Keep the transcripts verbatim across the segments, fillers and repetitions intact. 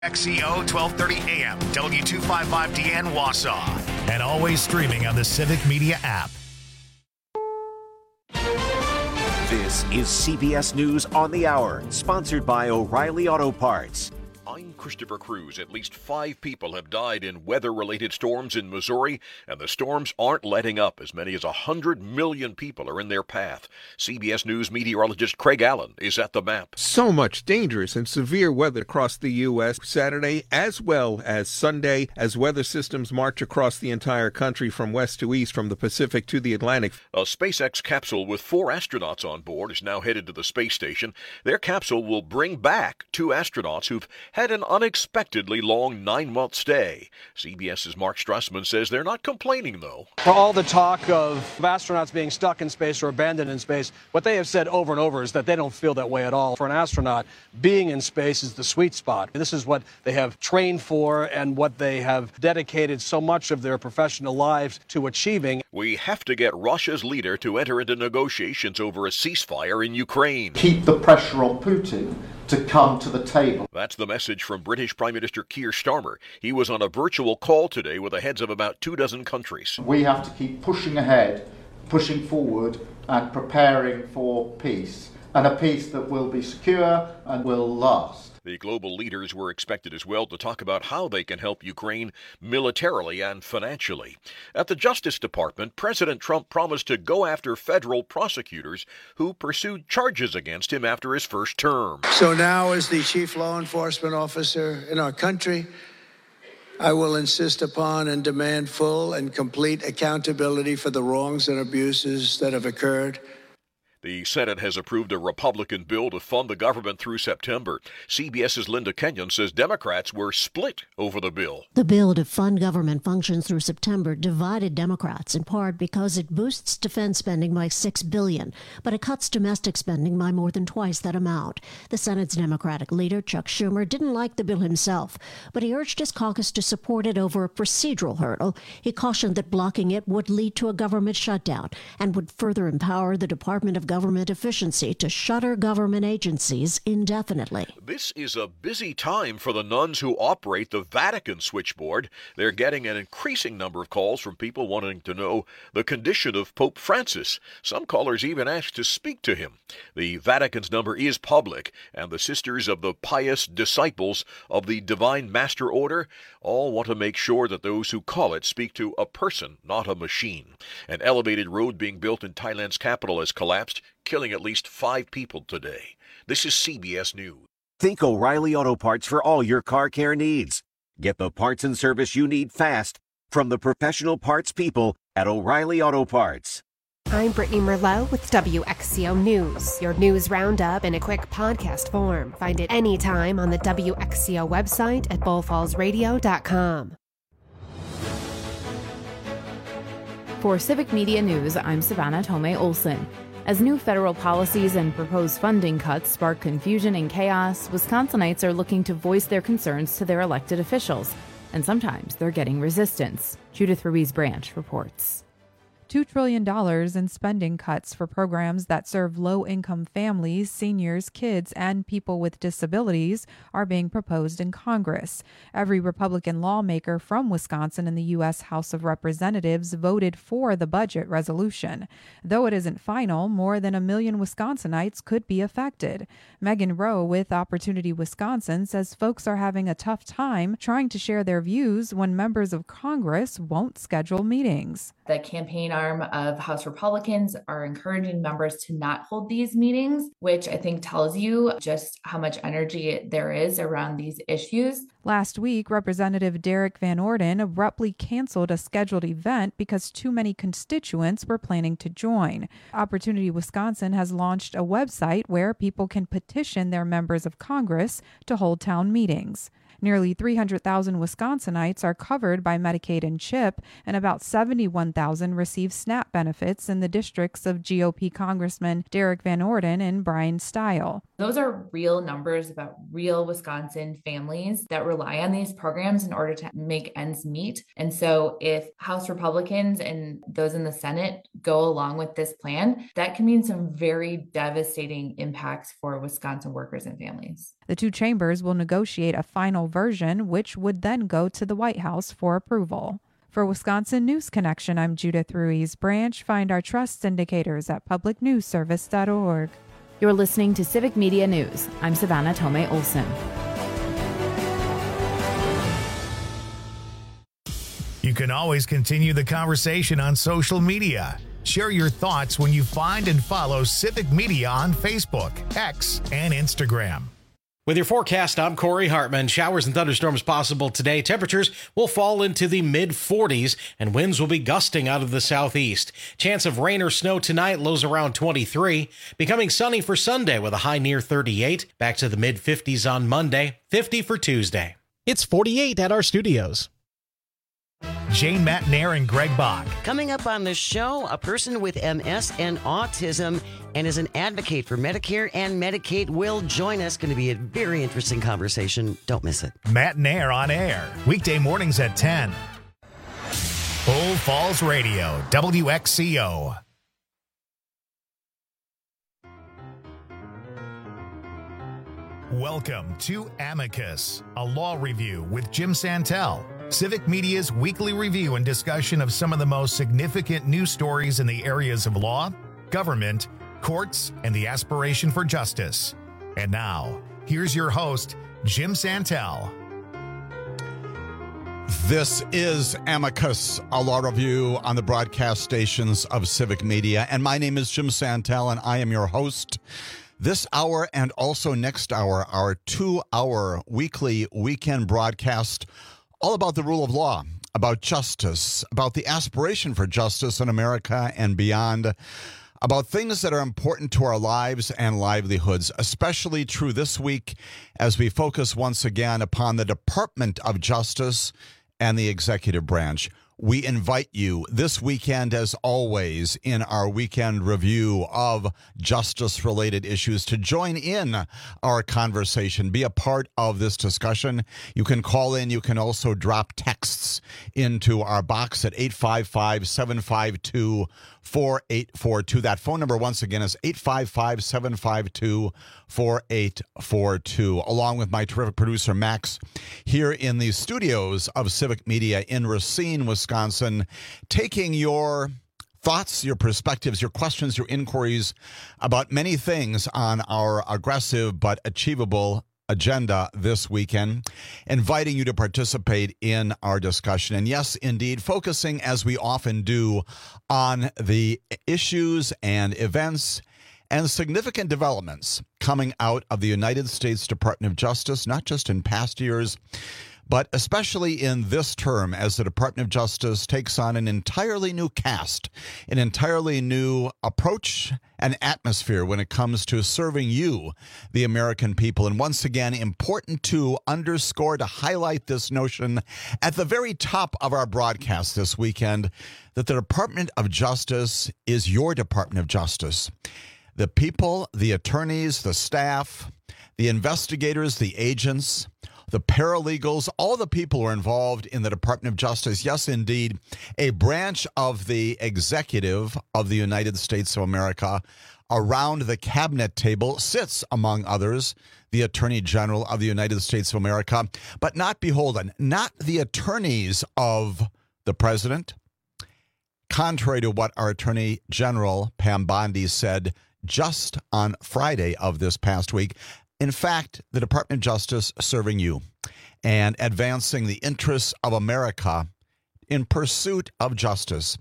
X E O twelve thirty A M, W two fifty-five D N Wausau, and always streaming on the Civic Media app. This is C B S News on the Hour, sponsored by O'Reilly Auto Parts. I'm Christopher Cruz. At least five people have died in weather-related storms in Missouri, and the storms aren't letting up. As many as one hundred million people are in their path. C B S News meteorologist Craig Allen is at the map. So much dangerous and severe weather across the U S Saturday as well as Sunday as weather systems march across the entire country from west to east, from the Pacific to the Atlantic. A SpaceX capsule with four astronauts on board is now headed to the space station. Their capsule will bring back two astronauts who've had an unexpectedly long nine-month stay. CBS's Mark Strassman says they're not complaining, though. For all the talk of astronauts being stuck in space or abandoned in space, what they have said over and over is that they don't feel that way at all. For an astronaut, being in space is the sweet spot. This is what they have trained for and what they have dedicated so much of their professional lives to achieving. We have to get Russia's leader to enter into negotiations over a ceasefire in Ukraine. Keep the pressure on Putin to come to the table. That's the message from British Prime Minister Keir Starmer. He was on a virtual call today with the heads of about two dozen countries. We have to keep pushing ahead, pushing forward, and preparing for peace, and a peace that will be secure and will last. The global leaders were expected as well to talk about how they can help Ukraine militarily and financially. At the Justice Department, President Trump promised to go after federal prosecutors who pursued charges against him after his first term. So now, as the chief law enforcement officer in our country, I will insist upon and demand full and complete accountability for the wrongs and abuses that have occurred. The Senate has approved a Republican bill to fund the government through September. CBS's Linda Kenyon says Democrats were split over the bill. The bill to fund government functions through September divided Democrats, in part because it boosts defense spending by six billion dollars, but it cuts domestic spending by more than twice that amount. The Senate's Democratic leader, Chuck Schumer, didn't like the bill himself, but he urged his caucus to support it over a procedural hurdle. He cautioned that blocking it would lead to a government shutdown and would further empower the Department of Government Efficiency to shutter government agencies indefinitely. This is a busy time for the nuns who operate the Vatican switchboard. They're getting an increasing number of calls from people wanting to know the condition of Pope Francis. Some callers even asked to speak to him. The Vatican's number is public, and the Sisters of the Pious Disciples of the Divine Master Order all want to make sure that those who call it speak to a person, not a machine. An elevated road being built in Thailand's capital has collapsed, killing at least five people today. This is C B S News. Think O'Reilly Auto Parts for all your car care needs. Get the parts and service you need fast from the professional parts people at O'Reilly Auto Parts. I'm Brittany Merlot with W X C O News, your news roundup in a quick podcast form. Find it anytime on the W X C O website at bull falls radio dot com. For Civic Media News, I'm Savannah Tomei Olson. As new federal policies and proposed funding cuts spark confusion and chaos, Wisconsinites are looking to voice their concerns to their elected officials. And sometimes they're getting resistance. Judith Ruiz Branch reports. two trillion dollars in spending cuts for programs that serve low-income families, seniors, kids, and people with disabilities are being proposed in Congress. Every Republican lawmaker from Wisconsin in the U S House of Representatives voted for the budget resolution. Though it isn't final, more than a million Wisconsinites could be affected. Megan Rowe with Opportunity Wisconsin says folks are having a tough time trying to share their views when members of Congress won't schedule meetings. The campaign arm of House Republicans are encouraging members to not hold these meetings, which I think tells you just how much energy there is around these issues. Last week, Representative Derek Van Orden abruptly canceled a scheduled event because too many constituents were planning to join. Opportunity Wisconsin has launched a website where people can petition their members of Congress to hold town meetings. Nearly three hundred thousand Wisconsinites are covered by Medicaid and CHIP, and about seventy-one thousand receive SNAP benefits in the districts of G O P Congressman Derek Van Orden and Brian Stile. Those are real numbers about real Wisconsin families that rely on these programs in order to make ends meet. And so if House Republicans and those in the Senate go along with this plan, that can mean some very devastating impacts for Wisconsin workers and families. The two chambers will negotiate a final version, which would then go to the White House for approval. For Wisconsin News Connection, I'm Judith Ruiz Branch. Find our trust indicators at public news service dot org. You're listening to Civic Media News. I'm Savannah Tomei Olson. You can always continue the conversation on social media. Share your thoughts when you find and follow Civic Media on Facebook, X, and Instagram. With your forecast, I'm Corey Hartman. Showers and thunderstorms possible today. Temperatures will fall into the mid forties and winds will be gusting out of the southeast. Chance of rain or snow tonight, lows around twenty-three. Becoming sunny for Sunday with a high near thirty-eight. Back to the mid fifties on Monday, fifty for Tuesday. It's forty-eight at our studios. Jane Matnair and Greg Bach. Coming up on the show, a person with M S and autism and is an advocate for Medicare and Medicaid will join us. Going to be a very interesting conversation. Don't miss it. Matnair on air, weekday mornings at ten. Bull Falls Radio, W X C O. Welcome to Amicus, a law review with Jim Santel. Civic Media's weekly review and discussion of some of the most significant news stories in the areas of law, government, courts, and the aspiration for justice. And now, here's your host, Jim Santel. This is Amicus, a law review on the broadcast stations of Civic Media. And my name is Jim Santel, and I am your host. This hour and also next hour, our two-hour weekly weekend broadcast all about the rule of law, about justice, about the aspiration for justice in America and beyond, about things that are important to our lives and livelihoods, especially true this week as we focus once again upon the Department of Justice and the executive branch. We invite you this weekend, as always, in our weekend review of justice-related issues to join in our conversation, be a part of this discussion. You can call in. You can also drop texts into our box at eight five five, seven five two, four eight four two. That phone number, once again, is eight five five, seven five two, four eight four two. Along with my terrific producer, Max, here in the studios of Civic Media in Racine, Wisconsin, taking your thoughts, your perspectives, your questions, your inquiries about many things on our aggressive but achievable agenda this weekend, inviting you to participate in our discussion. And yes, indeed, focusing, as we often do, on the issues and events and significant developments coming out of the United States Department of Justice, not just in past years, but especially in this term, as the Department of Justice takes on an entirely new cast, an entirely new approach and atmosphere when it comes to serving you, the American people. And once again, important to underscore, to highlight this notion at the very top of our broadcast this weekend, that the Department of Justice is your Department of Justice. The people, the attorneys, the staff, the investigators, the agents, the paralegals, all the people who are involved in the Department of Justice. Yes, indeed, a branch of the executive of the United States of America. Around the cabinet table sits, among others, the Attorney General of the United States of America, but not beholden, not the attorneys of the president. Contrary to what our Attorney General, Pam Bondi, said just on Friday of this past week, in fact, the Department of Justice serving you and advancing the interests of America in pursuit of justice.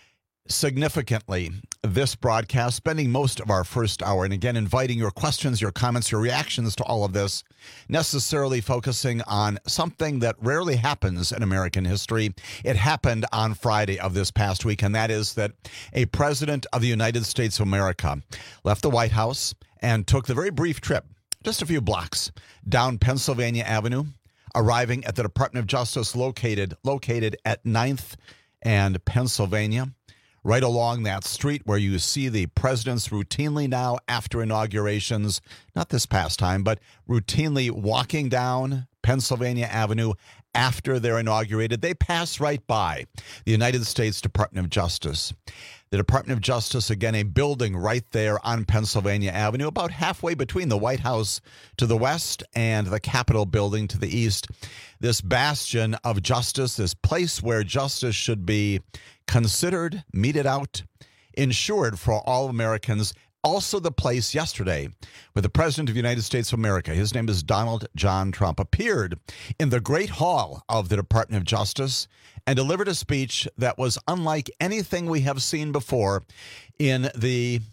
Significantly, this broadcast, spending most of our first hour, and again, inviting your questions, your comments, your reactions to all of this, necessarily focusing on something that rarely happens in American history. It happened on Friday of this past week, and that is that a president of the United States of America left the White House and took the very brief trip, just a few blocks, down Pennsylvania Avenue, arriving at the Department of Justice located located at ninth and Pennsylvania, right along that street where you see the presidents routinely now after inaugurations, not this past time, but routinely walking down Pennsylvania Avenue after they're inaugurated. They pass right by the United States Department of Justice. The Department of Justice, again, a building right there on Pennsylvania Avenue, about halfway between the White House to the west and the Capitol building to the east. This bastion of justice, this place where justice should be considered, meted out, ensured for all Americans. Also the place yesterday where the President of the United States of America, his name is Donald John Trump, appeared in the Great Hall of the Department of Justice and delivered a speech that was unlike anything we have seen before in the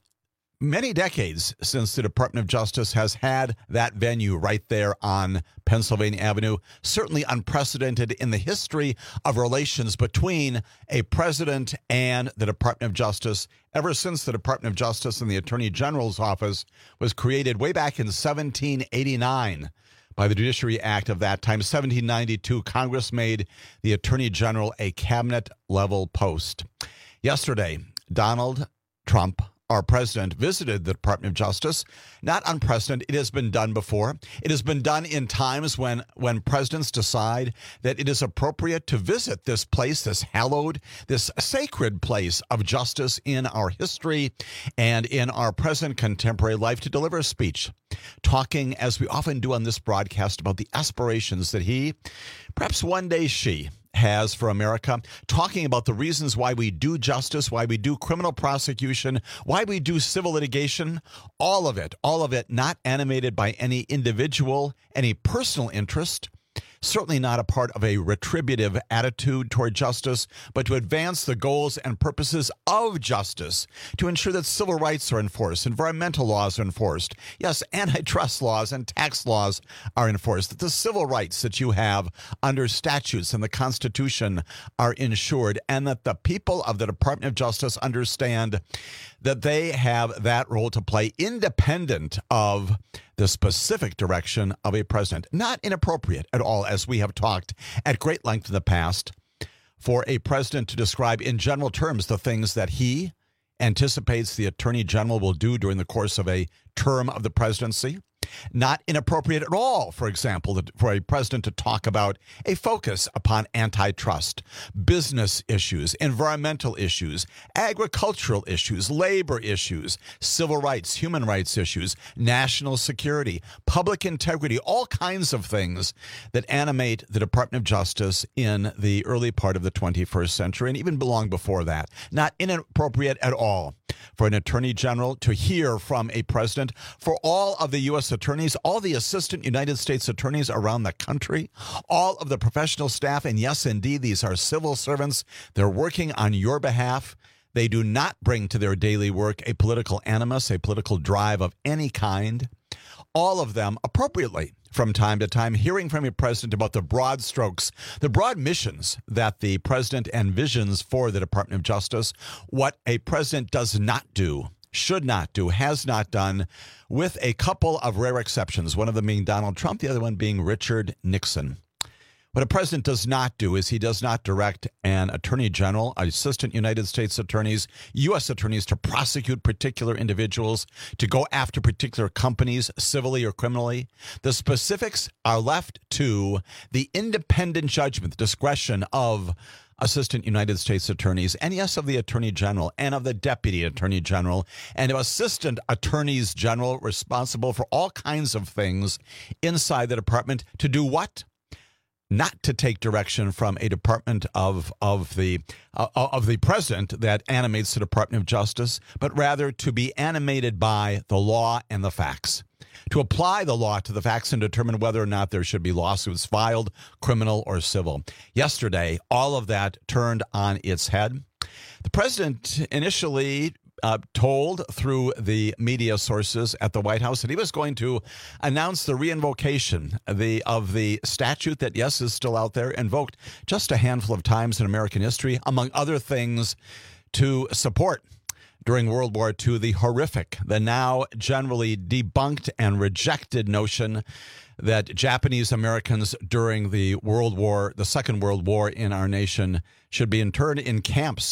many decades since the Department of Justice has had that venue right there on Pennsylvania Avenue. Certainly unprecedented in the history of relations between a president and the Department of Justice ever since the Department of Justice and the Attorney General's office was created way back in seventeen eighty-nine. By the Judiciary Act of that time. seventeen ninety-two, Congress made the Attorney General a cabinet-level post. Yesterday, Donald Trump, our president, visited the Department of Justice. Not unprecedented. It has been done before. It has been done in times when, when presidents decide that it is appropriate to visit this place, this hallowed, this sacred place of justice in our history and in our present contemporary life, to deliver a speech, talking, as we often do on this broadcast, about the aspirations that he, perhaps one day she, has for America, talking about the reasons why we do justice, why we do criminal prosecution, why we do civil litigation, all of it, all of it not animated by any individual, any personal interest, certainly not a part of a retributive attitude toward justice, but to advance the goals and purposes of justice, to ensure that civil rights are enforced, environmental laws are enforced, yes, antitrust laws and tax laws are enforced, that the civil rights that you have under statutes and the Constitution are ensured, and that the people of the Department of Justice understand that they have that role to play independent of the specific direction of a president. Not inappropriate at all, as we have talked at great length in the past, for a president to describe in general terms the things that he anticipates the Attorney General will do during the course of a term of the presidency. Not inappropriate at all, for example, for a president to talk about a focus upon antitrust, business issues, environmental issues, agricultural issues, labor issues, civil rights, human rights issues, national security, public integrity, all kinds of things that animate the Department of Justice in the early part of the twenty-first century and even long before that. Not inappropriate at all for an attorney general to hear from a president, for all of the U S attorneys, all the assistant United States attorneys around the country, all of the professional staff, and yes, indeed, these are civil servants. They're working on your behalf. They do not bring to their daily work a political animus, a political drive of any kind. All of them appropriately, from time to time, hearing from your president about the broad strokes, the broad missions that the president envisions for the Department of Justice, what a president does not do, should not do, has not done, with a couple of rare exceptions, one of them being Donald Trump, the other one being Richard Nixon. What a president does not do is he does not direct an attorney general, assistant United States attorneys, U S attorneys to prosecute particular individuals, to go after particular companies civilly or criminally. The specifics are left to the independent judgment, the discretion of assistant United States attorneys, and yes, of the attorney general and of the deputy attorney general and of assistant attorneys general responsible for all kinds of things inside the department. To do what? Not to take direction from a department of of the uh, of the president that animates the Department of Justice, but rather to be animated by the law and the facts. To apply the law to the facts and determine whether or not there should be lawsuits filed, criminal or civil. Yesterday, all of that turned on its head. The president initially Uh, told through the media sources at the White House that he was going to announce the reinvocation the, of the statute that, yes, is still out there, invoked just a handful of times in American history, among other things, to support during World War Two the horrific, the now generally debunked and rejected notion that Japanese Americans during the World War, the Second World War in our nation, should be interned in camps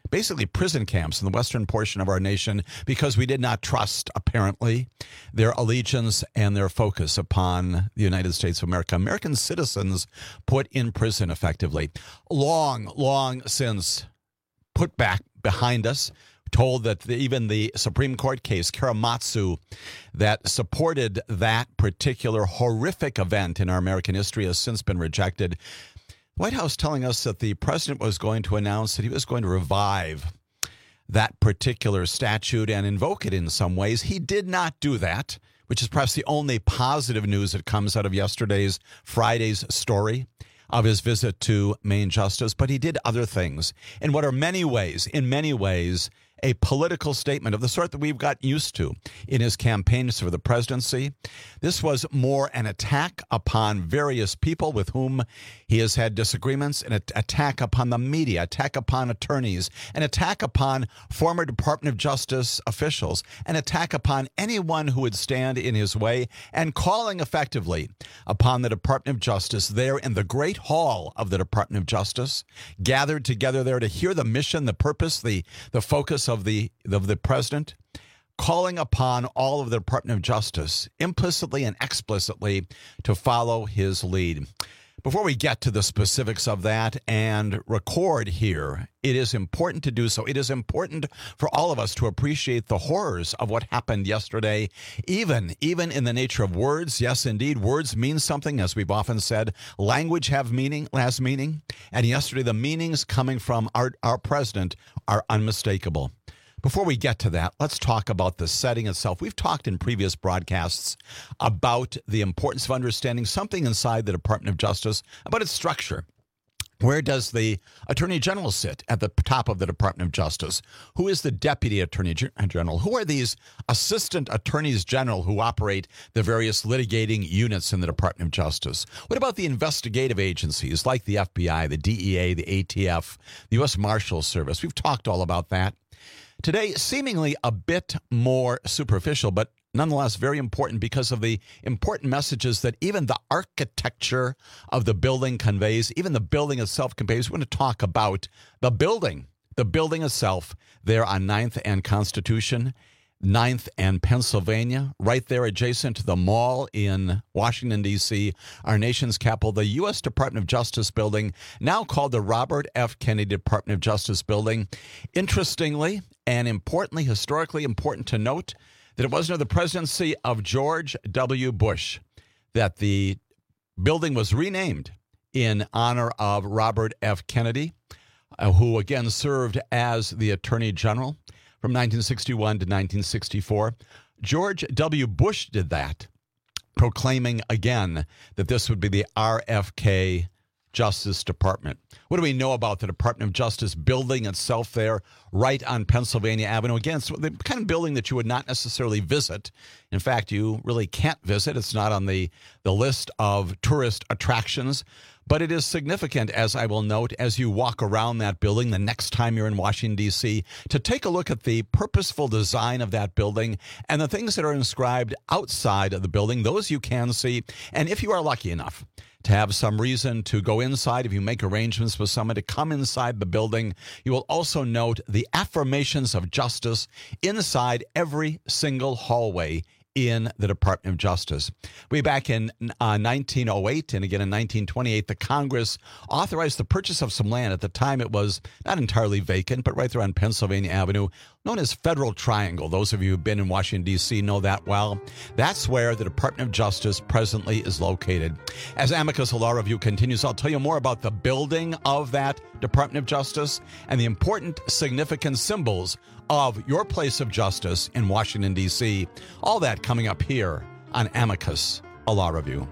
basically prison camps in the western portion of our nation because we did not trust, apparently, their allegiance and their focus upon the United States of America. American citizens put in prison effectively. Long, long since put back behind us. Told that the, even the Supreme Court case, Karamatsu, that supported that particular horrific event in our American history has since been rejected. The White House telling us that the president was going to announce that he was going to revive that particular statute and invoke it in some ways. He did not do that, which is perhaps the only positive news that comes out of yesterday's, Friday's story of his visit to Main Justice. But he did other things in what are many ways, in many ways, a political statement of the sort that we've got used to in his campaigns for the presidency. This was more an attack upon various people with whom he has had disagreements, an attack upon the media, attack upon attorneys, an attack upon former Department of Justice officials, an attack upon anyone who would stand in his way, and calling effectively upon the Department of Justice there in the Great Hall of the Department of Justice, gathered together there to hear the mission, the purpose, the, the focus of the of the president, calling upon all of the Department of Justice implicitly and explicitly to follow his lead. Before we get to the specifics of that and record here, it is important to do so. It is important for all of us to appreciate the horrors of what happened yesterday, even, even in the nature of words. Yes, indeed, words mean something, as we've often said. Language have meaning, has meaning. And yesterday, the meanings coming from our, our president are unmistakable. Before we get to that, let's talk about the setting itself. We've talked in previous broadcasts about the importance of understanding something inside the Department of Justice, about its structure. Where does the Attorney General sit at the top of the Department of Justice? Who is the Deputy Attorney General? Who are these Assistant Attorneys General who operate the various litigating units in the Department of Justice? What about the investigative agencies like the F B I, the D E A, the A T F, the U S Marshals Service? We've talked all about that. Today, seemingly a bit more superficial, but nonetheless very important because of the important messages that even the architecture of the building conveys, even the building itself conveys. We're going to talk about the building, the building itself there on ninth and Constitution, ninth and Pennsylvania, right there adjacent to the mall in Washington, D C, our nation's capital, the U S Department of Justice building, now called the Robert F. Kennedy Department of Justice building. Interestingly, and importantly, historically important to note, that it wasn't under the presidency of George W. Bush that the building was renamed in honor of Robert F. Kennedy, uh, who again served as the Attorney General from nineteen sixty-one to nineteen sixty-four. George W. Bush did that, proclaiming again that this would be the R F K Justice Department. What do we know about the Department of Justice building itself there right on Pennsylvania Avenue? Again, it's the kind of building that you would not necessarily visit. In fact, you really can't visit. It's not on the, the list of tourist attractions. But it is significant, as I will note, as you walk around that building the next time you're in Washington, D C, to take a look at the purposeful design of that building and the things that are inscribed outside of the building. Those you can see. And if you are lucky enough to have some reason to go inside, if you make arrangements with someone to come inside the building, you will also note the affirmations of justice inside every single hallway in the Department of Justice. Way back in uh, nineteen oh eight and again in nineteen twenty-eight, the Congress authorized the purchase of some land. At the time, it was not entirely vacant, but right there on Pennsylvania Avenue, known as Federal Triangle. Those of you who've been in Washington, D C know that well. That's where the Department of Justice presently is located. As Amicus Law Review continues, I'll tell you more about the building of that Department of Justice and the important, significant symbols of your place of justice in Washington, D C. All that coming up here on Amicus, a Law Review.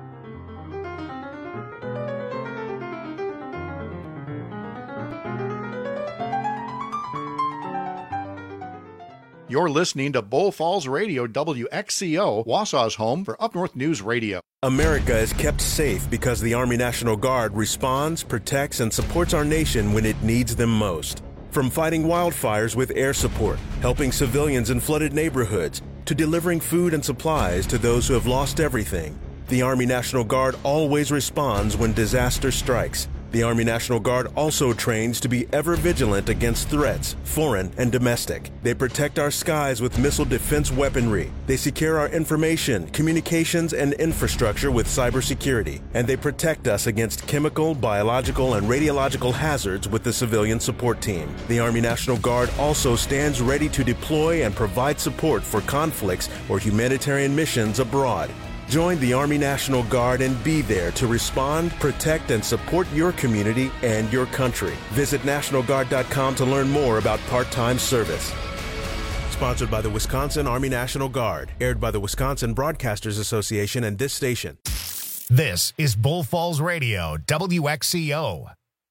You're listening to Bull Falls Radio, W X C O, Wausau's home for Up North News Radio. America is kept safe because the Army National Guard responds, protects, and supports our nation when it needs them most. From fighting wildfires with air support, helping civilians in flooded neighborhoods, to delivering food and supplies to those who have lost everything, the Army National Guard always responds when disaster strikes. The Army National Guard also trains to be ever vigilant against threats, foreign and domestic. They protect our skies with missile defense weaponry. They secure our information, communications, and infrastructure with cybersecurity. And they protect us against chemical, biological, and radiological hazards with the civilian support team. The Army National Guard also stands ready to deploy and provide support for conflicts or humanitarian missions abroad. Join the Army National Guard and be there to respond, protect, and support your community and your country. Visit National Guard dot com to learn more about part-time service. Sponsored by the Wisconsin Army National Guard. Aired by the Wisconsin Broadcasters Association and this station. This is Bull Falls Radio, W X C O.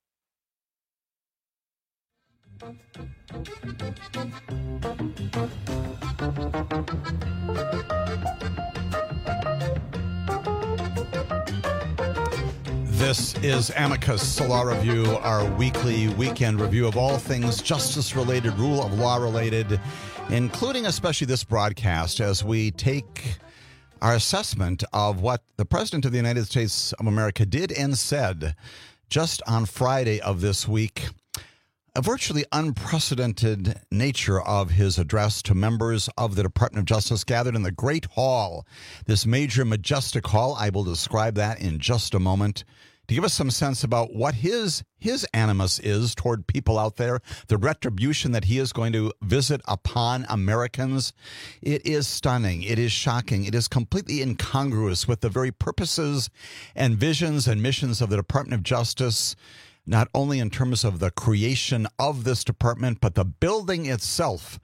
This is Amicus, a law review, our weekly weekend review of all things justice-related, rule of law-related, including especially this broadcast as we take our assessment of what the President of the United States of America did and said just on Friday of this week. A virtually unprecedented nature of his address to members of the Department of Justice gathered in the Great Hall, this major, majestic hall. I will describe that in just a moment to give us some sense about what his his animus is toward people out there, the retribution that he is going to visit upon Americans. It is stunning. It is shocking. It is completely incongruous with the very purposes and visions and missions of the Department of Justice, not only in terms of the creation of this department, but the building itself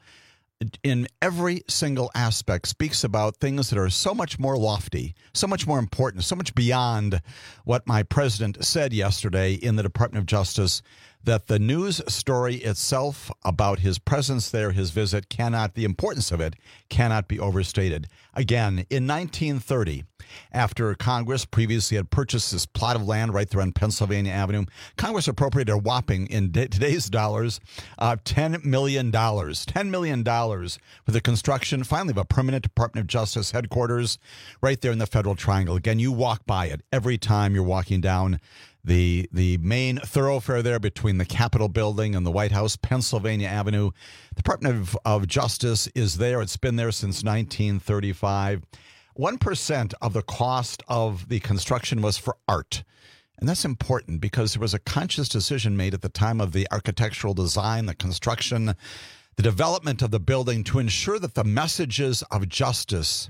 in every single aspect speaks about things that are so much more lofty, so much more important, so much beyond what my president said yesterday in the Department of Justice, that the news story itself about his presence there, his visit, cannot, the importance of it cannot be overstated. Again, in nineteen thirty, after Congress previously had purchased this plot of land right there on Pennsylvania Avenue, Congress appropriated a whopping, in today's dollars, uh, ten million dollars. ten million dollars for the construction, finally, of a permanent Department of Justice headquarters right there in the Federal Triangle. Again, you walk by it every time you're walking down the the main thoroughfare there between the Capitol building and the White House, Pennsylvania Avenue. The Department of, of Justice is there. It's been there since nineteen thirty-five. one percent of the cost of the construction was for art. And that's important because there was a conscious decision made at the time of the architectural design, the construction, the development of the building to ensure that the messages of justice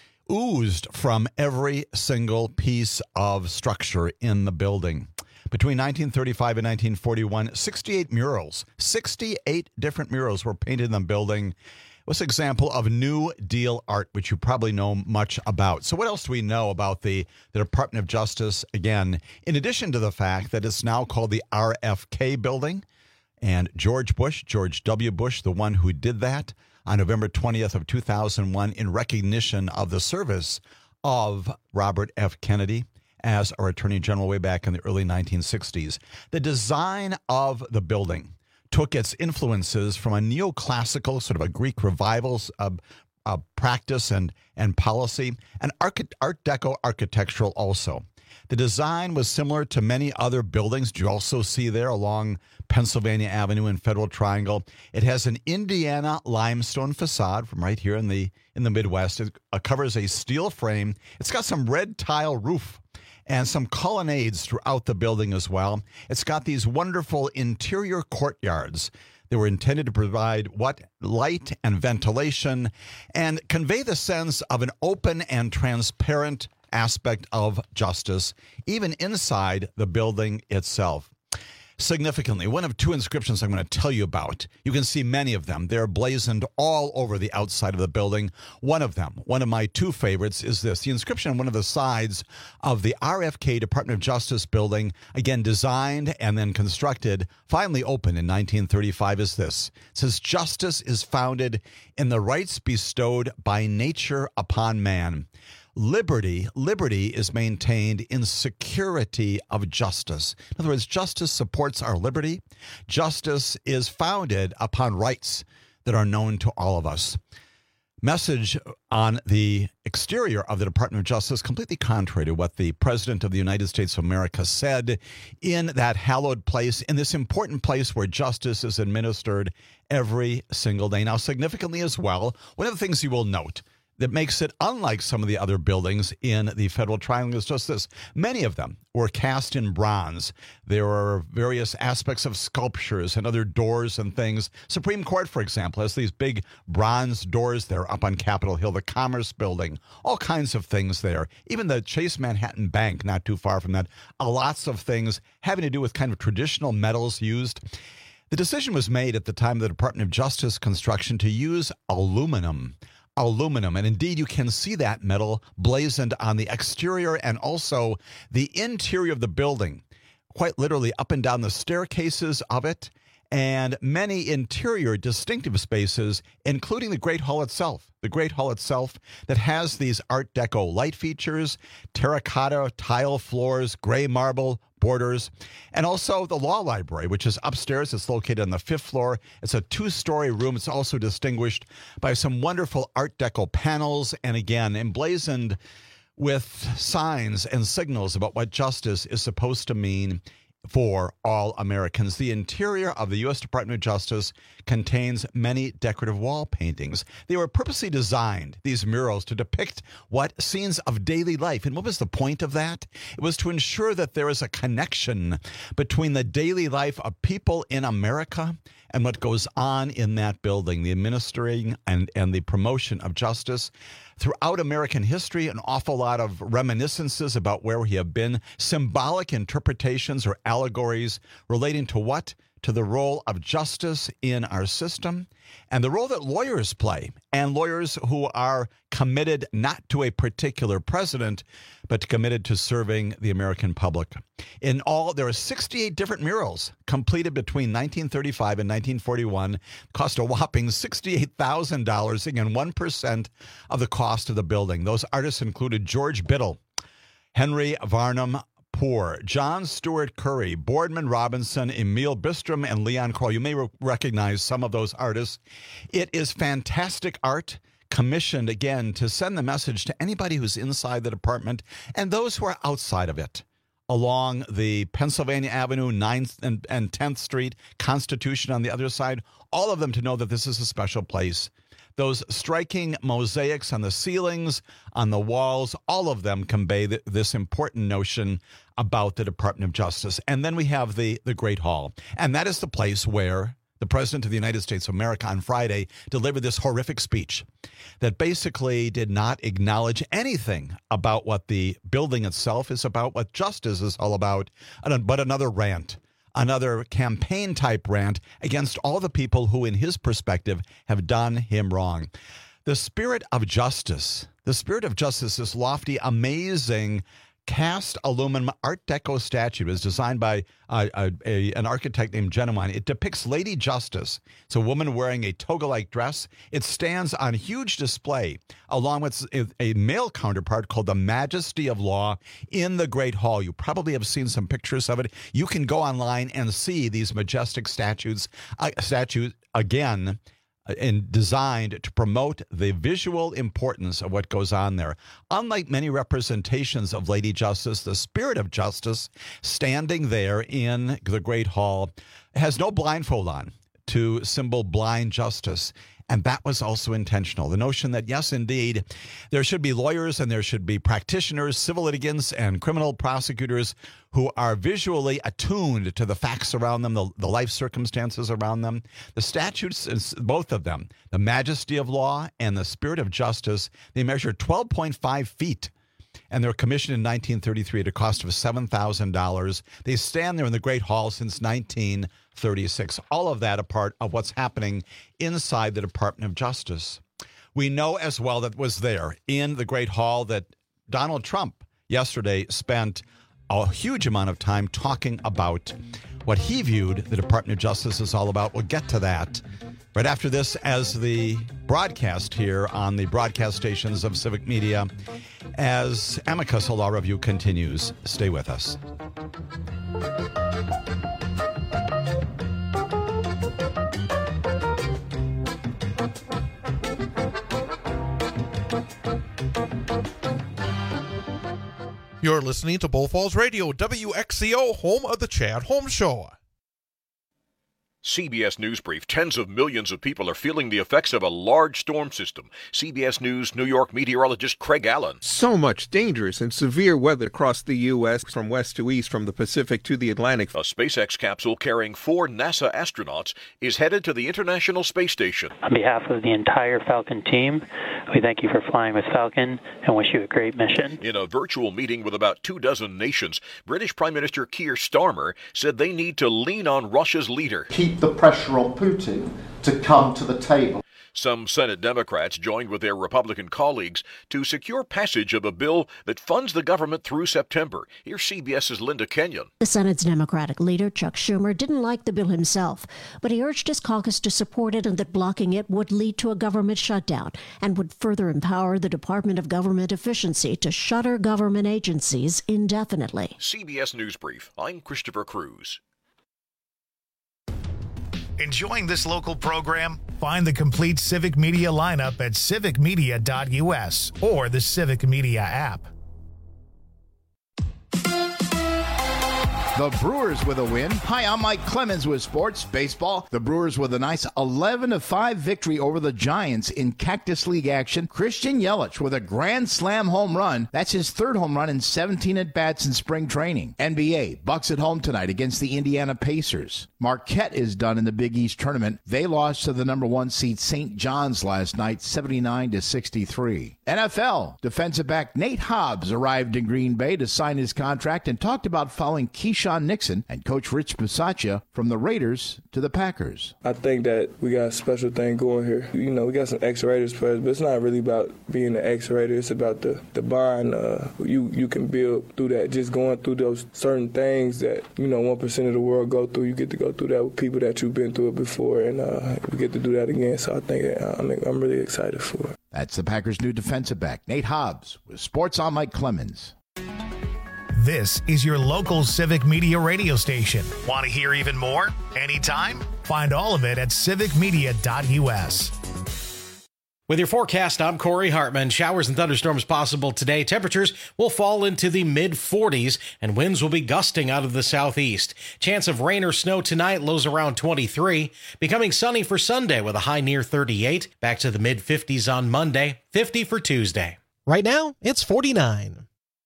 oozed from every single piece of structure in the building. Between nineteen thirty-five and nineteen forty-one, sixty-eight murals, sixty-eight different murals were painted in the building. It was an example of New Deal art, which you probably know much about. So what else do we know about the, the Department of Justice? Again, in addition to the fact that it's now called the R F K building, and George Bush, George W. Bush, the one who did that, on November twentieth of two thousand one in recognition of the service of Robert F. Kennedy as our Attorney General way back in the early nineteen sixties. The design of the building took its influences from a neoclassical, sort of a Greek revival uh, uh, practice and, and policy, and Art Deco architectural also. The design was similar to many other buildings you also see there along Pennsylvania Avenue and Federal Triangle. It has an Indiana limestone facade from right here in the in the Midwest. It uh, covers a steel frame. It's got some red tile roof and some colonnades throughout the building as well. It's got these wonderful interior courtyards. They were intended to provide what? Light and ventilation and convey the sense of an open and transparent aspect of justice, even inside the building itself. Significantly, one of two inscriptions I'm going to tell you about. You can see many of them. They're blazoned all over the outside of the building. One of them, one of my two favorites, is this. The inscription on one of the sides of the R F K Department of Justice building, again designed and then constructed, finally opened in nineteen thirty-five, is this. It says, "Justice is founded in the rights bestowed by nature upon man. Liberty, liberty is maintained in security of justice." In other words, justice supports our liberty. Justice is founded upon rights that are known to all of us. message on the exterior of the Department of Justice, completely contrary to what the President of the United States of America said in that hallowed place, in this important place where justice is administered every single day. Now, significantly as well, one of the things you will note that makes it unlike some of the other buildings in the Federal Triangle is just this. Many of them were cast in bronze. There are various aspects of sculptures and other doors and things. Supreme Court, for example, has these big bronze doors there up on Capitol Hill, the Commerce Building, all kinds of things there. Even the Chase Manhattan Bank, not too far from that. Uh, lots of things having to do with kind of traditional metals used. The decision was made at the time of the Department of Justice construction to use aluminum. Aluminum. And indeed, you can see that metal blazoned on the exterior and also the interior of the building, quite literally up and down the staircases of it, and many interior distinctive spaces, including the Great Hall itself. The Great Hall itself that has these Art Deco light features, terracotta tile floors, gray marble borders, and also the Law Library, which is upstairs. It's located on the fifth floor. It's a two-story room. It's also distinguished by some wonderful Art Deco panels, and again, emblazoned with signs and signals about what justice is supposed to mean for all Americans. The interior of the U S Department of Justice contains many decorative wall paintings. They were purposely designed, these murals, to depict what scenes of daily life. And what was the point of that? It was to ensure that there is a connection between the daily life of people in America and what goes on in that building, the administering and, and the promotion of justice. Throughout American history, an awful lot of reminiscences about where we have been, symbolic interpretations or allegories relating to what? To the role of justice in our system and the role that lawyers play, and lawyers who are committed not to a particular president, but committed to serving the American public. In all, there are sixty-eight different murals completed between nineteen thirty-five and nineteen forty-one, cost a whopping sixty-eight thousand dollars, again, one percent of the cost of the building. Those artists included George Biddle, Henry Varnum Poor, John Stewart Curry, Boardman Robinson, Emil Bistrom, and Leon Crow. You may re- recognize some of those artists. It is fantastic art, commissioned, again, to send the message to anybody who's inside the department and those who are outside of it. Along the Pennsylvania Avenue, ninth and, and tenth Street, Constitution on the other side, all of them to know that this is a special place. Those striking mosaics on the ceilings, on the walls, all of them convey th- this important notion about the Department of Justice. And then we have the, the Great Hall. And that is the place where the President of the United States of America on Friday delivered this horrific speech that basically did not acknowledge anything about what the building itself is about, what justice is all about, but another rant. Another campaign-type rant against all the people who, in his perspective, have done him wrong. The spirit of justice, the spirit of justice, this lofty, amazing, cast aluminum Art Deco statue is designed by uh, a, a, an architect named Genuine. It depicts Lady Justice. It's a woman wearing a toga-like dress. It stands on huge display along with a male counterpart called the Majesty of Law in the Great Hall. You probably have seen some pictures of it. You can go online and see these majestic statues, uh, statues again, and designed to promote the visual importance of what goes on there. Unlike many representations of Lady Justice, the spirit of justice standing there in the Great Hall has no blindfold on to symbol blind justice. And that was also intentional. The notion that, yes, indeed, there should be lawyers and there should be practitioners, civil litigants, and criminal prosecutors who are visually attuned to the facts around them, the, the life circumstances around them. The statutes, both of them, the Majesty of Law and the Spirit of Justice, they measure twelve point five feet. And they were commissioned in nineteen thirty-three at a cost of seven thousand dollars. They stand there in the Great Hall since nineteen thirty-six. All of that a part of what's happening inside the Department of Justice. We know as well that was there in the Great Hall that Donald Trump yesterday spent a huge amount of time talking about what he viewed the Department of Justice is all about. We'll get to that right after this as the broadcast here on the broadcast stations of Civic Media as Amicus, a law review, continues. Stay with us. You're listening to Bull Falls Radio, W X C O, home of the Chad Holmes Show. C B S News Brief. Tens of millions of people are feeling the effects of a large storm system. C B S News New York meteorologist Craig Allen. So much dangerous and severe weather across the U S from west to east, from the Pacific to the Atlantic. A SpaceX capsule carrying four NASA astronauts is headed to the International Space Station. On behalf of the entire Falcon team, we thank you for flying with Falcon and wish you a great mission. In a virtual meeting with about two dozen nations, British Prime Minister Keir Starmer said they need to lean on Russia's leader. Keep the pressure on Putin to come to the table. Some Senate Democrats joined with their Republican colleagues to secure passage of a bill that funds the government through September. Here's CBS's Linda Kenyon. The Senate's Democratic leader, Chuck Schumer, didn't like the bill himself, but he urged his caucus to support it and that blocking it would lead to a government shutdown and would further empower the Department of Government Efficiency to shutter government agencies indefinitely. C B S News Brief. I'm Christopher Cruz. Enjoying this local program? Find the complete Civic Media lineup at civic media dot U S or the Civic Media app. The Brewers with a win. Hi, I'm Mike Clemens with Sports Baseball. The Brewers with a nice eleven to five victory over the Giants in Cactus League action. Christian Yelich with a grand slam home run. That's his third home run in seventeen at-bats in spring training. N B A, Bucks at home tonight against the Indiana Pacers. Marquette is done in the Big East tournament. They lost to the number one seed Saint John's last night, seventy-nine to sixty-three. N F L, defensive back Nate Hobbs arrived in Green Bay to sign his contract and talked about following Keyshawn Nixon and Coach Rich Bisaccia from the Raiders to the Packers. I think that we got a special thing going here. You know, we got some ex-Raiders players, but it's not really about being an ex-Raider. It's about the, the bond uh, you, you can build through that, just going through those certain things that, you know, one percent of the world go through. You get to go through that with people that you've been through it before, and uh, we get to do that again. So I think uh, I'm, I'm really excited for it. That's the Packers' new defensive back, Nate Hobbs, with Sports on Mike Clemens. This is your local Civic Media radio station. Want to hear even more? Anytime? Find all of it at civic media dot U S. With your forecast, I'm Corey Hartman. Showers and thunderstorms possible today. Temperatures will fall into the mid forties, and winds will be gusting out of the southeast. Chance of rain or snow tonight, lows around twenty-three. Becoming sunny for Sunday with a high near thirty-eight. Back to the mid fifties on Monday, fifty for Tuesday. Right now, it's forty-nine.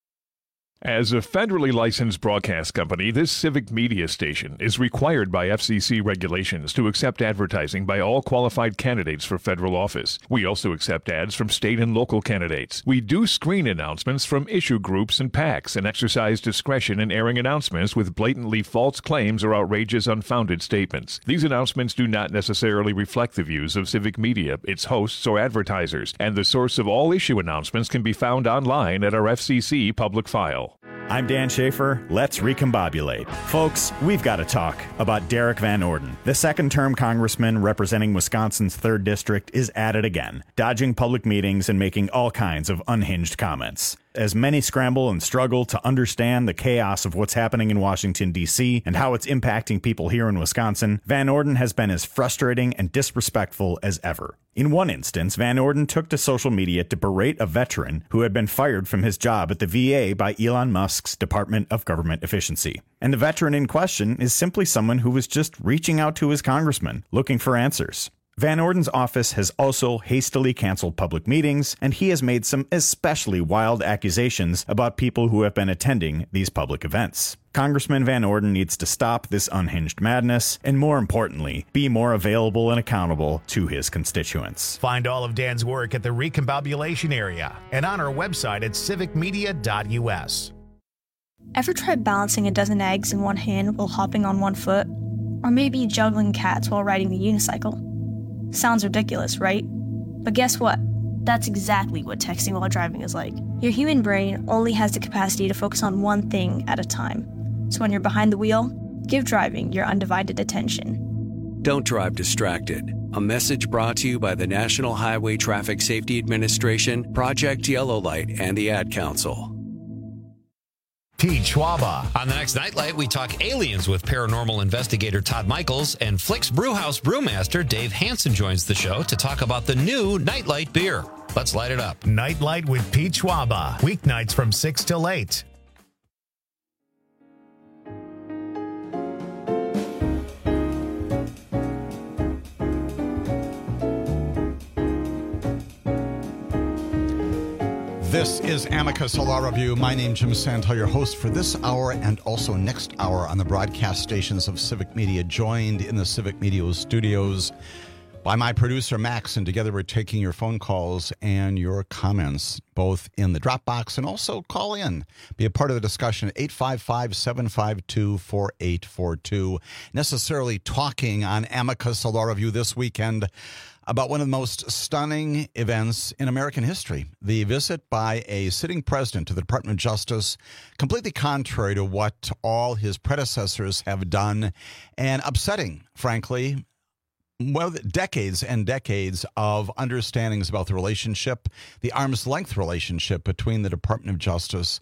As a federally licensed broadcast company, this Civic Media station is required by F C C regulations to accept advertising by all qualified candidates for federal office. We also accept ads from state and local candidates. We do screen announcements from issue groups and PACs and exercise discretion in airing announcements with blatantly false claims or outrageous, unfounded statements. These announcements do not necessarily reflect the views of Civic Media, its hosts, or advertisers, and the source of all issue announcements can be found online at our F C C public file. I'm Dan Schaefer. Let's recombobulate. Folks, we've got to talk about Derek Van Orden. The second-term congressman representing Wisconsin's third District is at it again, dodging public meetings and making all kinds of unhinged comments. As many scramble and struggle to understand the chaos of what's happening in Washington, D C, and how it's impacting people here in Wisconsin, Van Orden has been as frustrating and disrespectful as ever. In one instance, Van Orden took to social media to berate a veteran who had been fired from his job at the V A by Elon Musk's Department of Government Efficiency. And the veteran in question is simply someone who was just reaching out to his congressman, looking for answers. Van Orden's office has also hastily canceled public meetings, and he has made some especially wild accusations about people who have been attending these public events. Congressman Van Orden needs to stop this unhinged madness, and more importantly, be more available and accountable to his constituents. Find all of Dan's work at the Recombobulation area and on our website at civic media dot U S. Ever tried balancing a dozen eggs in one hand while hopping on one foot? Or maybe juggling cats while riding the unicycle? Sounds ridiculous, right? But guess what? That's exactly what texting while driving is like. Your human brain only has the capacity to focus on one thing at a time. So when you're behind the wheel, give driving your undivided attention. Don't drive distracted. A message brought to you by the National Highway Traffic Safety Administration, Project Yellow Light, and the Ad Council. Pete Schwaba. On the next Nightlight, we talk aliens with paranormal investigator Todd Michaels, and Flick's Brewhouse brewmaster Dave Hansen joins the show to talk about the new Nightlight beer. Let's light it up. Nightlight with Pete Schwaba. Weeknights from six till eight. This is Amicus, a law review. My name's Jim Santel, your host for this hour and also next hour on the broadcast stations of Civic Media, joined in the Civic Media studios by my producer, Max, and together we're taking your phone calls and your comments, both in the Dropbox and also call in. Be a part of the discussion, eight five five, seven five two, four eight four two. Necessarily talking on Amicus, a law review this weekend about one of the most stunning events in American history, the visit by a sitting president to the Department of Justice, completely contrary to what all his predecessors have done, and upsetting, frankly, well, decades and decades of understandings about the relationship, the arm's length relationship between the Department of Justice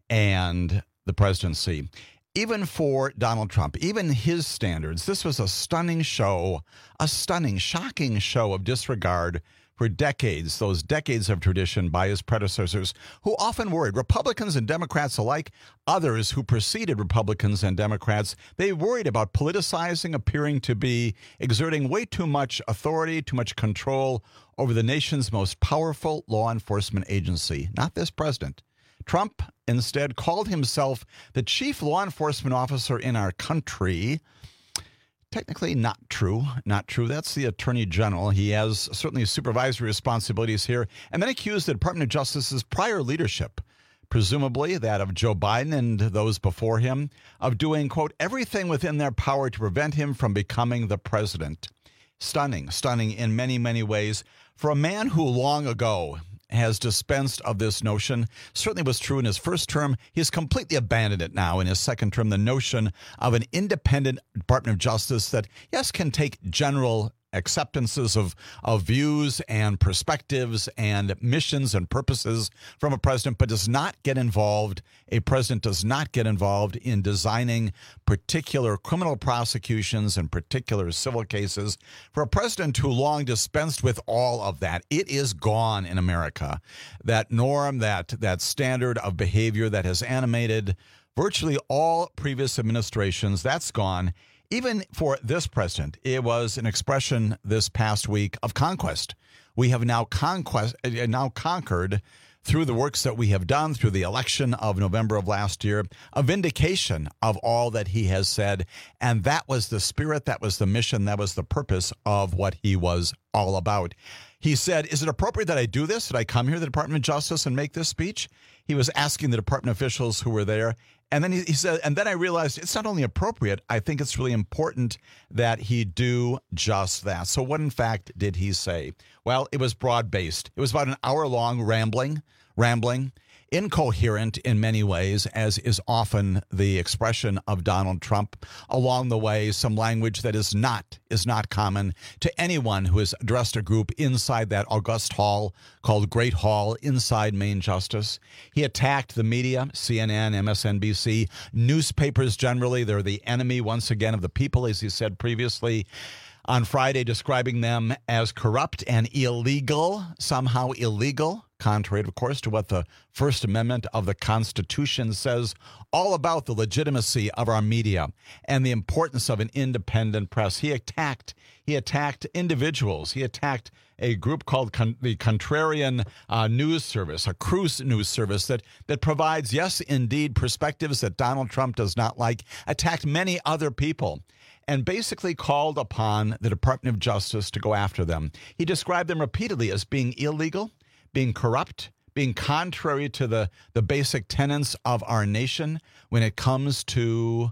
and the presidency. Even for Donald Trump, even his standards, this was a stunning show, a stunning, shocking show of disregard for decades, those decades of tradition by his predecessors, who often worried, Republicans and Democrats alike, others who preceded Republicans and Democrats, they worried about politicizing, appearing to be exerting way too much authority, too much control over the nation's most powerful law enforcement agency. Not this president. Trump instead called himself the chief law enforcement officer in our country. Technically not true, not true. That's the Attorney General. He has certainly supervisory responsibilities here, and then accused the Department of Justice's prior leadership, presumably that of Joe Biden and those before him, of doing, quote, everything within their power to prevent him from becoming the president. Stunning, stunning in many, many ways. For a man who long ago has dispensed of this notion, certainly was true in his first term. He's completely abandoned it now in his second term, the notion of an independent Department of Justice that, yes, can take general acceptances of, of views and perspectives and missions and purposes from a president, but does not get involved. A president does not get involved in designing particular criminal prosecutions and particular civil cases. For a president who long dispensed with all of that, it is gone in America. That norm, that, that standard of behavior that has animated virtually all previous administrations, that's gone. Even for this president, it was an expression this past week of conquest. We have now conquest, now conquered through the works that we have done, through the election of November of last year, a vindication of all that he has said. And that was the spirit, that was the mission, that was the purpose of what he was all about. He said, is it appropriate that I do this? Did I come here to the Department of Justice and make this speech? He was asking the department officials who were there. And then he, he said, and then I realized it's not only appropriate, I think it's really important that he do just that. So what, in fact, did he say? Well, it was broad-based. It was about an hour-long rambling, rambling, incoherent in many ways, as is often the expression of Donald Trump. Along the way, some language that is not is not common to anyone who has addressed a group inside that august hall called Great Hall inside Main Justice. He attacked the media, C N N, M S N B C, newspapers generally. They're the enemy, once again, of the people, as he said previously on Friday, describing them as corrupt and illegal, somehow illegal, contrary, of course, to what the First Amendment of the Constitution says, all about the legitimacy of our media and the importance of an independent press. He attacked, he attacked individuals. He attacked a group called Con- the Contrarian uh, News Service, a cruise news service that, that provides, yes, indeed, perspectives that Donald Trump does not like, attacked many other people, and basically called upon the Department of Justice to go after them. He described them repeatedly as being illegal, being corrupt, being contrary to the, the basic tenets of our nation when it comes to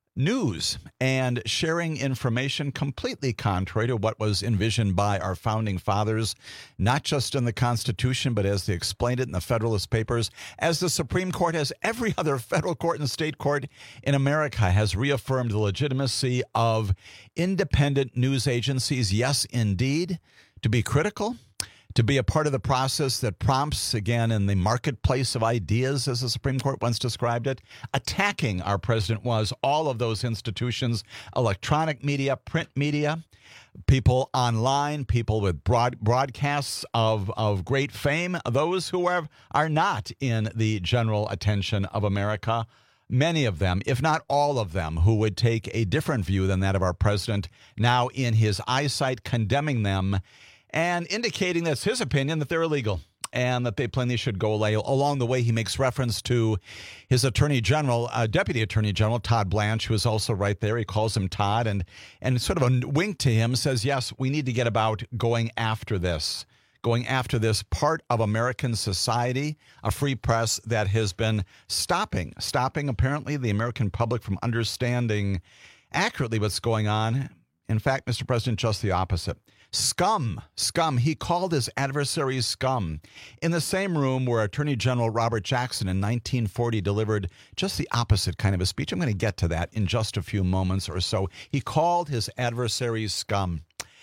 news and sharing information, completely contrary to what was envisioned by our founding fathers, not just in the Constitution, but as they explained it in the Federalist Papers, as the Supreme Court, as every other federal court and state court in America has reaffirmed the legitimacy of independent news agencies. Yes, indeed, to be critical, to be a part of the process that prompts, again, in the marketplace of ideas, as the Supreme Court once described it. Attacking, our president was, all of those institutions, electronic media, print media, people online, people with broad broadcasts of, of great fame, those who are, are not in the general attention of America. Many of them, if not all of them, who would take a different view than that of our president, now in his eyesight, condemning them and indicating that's his opinion that they're illegal and that they plainly should go away. Along the way, he makes reference to his Attorney General, uh, Deputy Attorney General Todd Blanche, who is also right there. He calls him Todd, and and sort of a wink to him says, yes, we need to get about going after this. Going after this part of American society, a free press that has been stopping, stopping apparently the American public from understanding accurately what's going on. In fact, Mister President, just the opposite. Scum, scum. He called his adversaries scum. In the same room where Attorney General Robert Jackson in nineteen forty delivered just the opposite kind of a speech. I'm going to get to that in just a few moments or so. He called his adversaries scum.